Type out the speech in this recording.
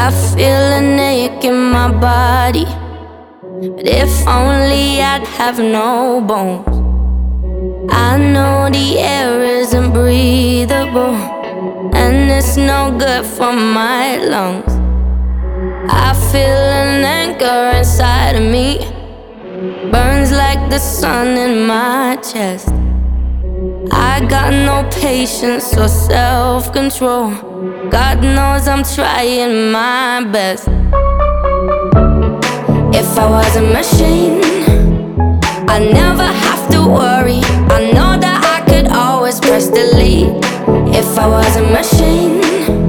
I feel an ache in my body, but if only I'd have no bones. I know the air isn't breathable, and it's no good for my lungs. I feel an anchor inside of me, burns like the sun in my chest. I got no patience or self-control. God knows I'm trying my best. If I was a machine, I'd never have to worry. I know that I could always press delete. If I was a machine,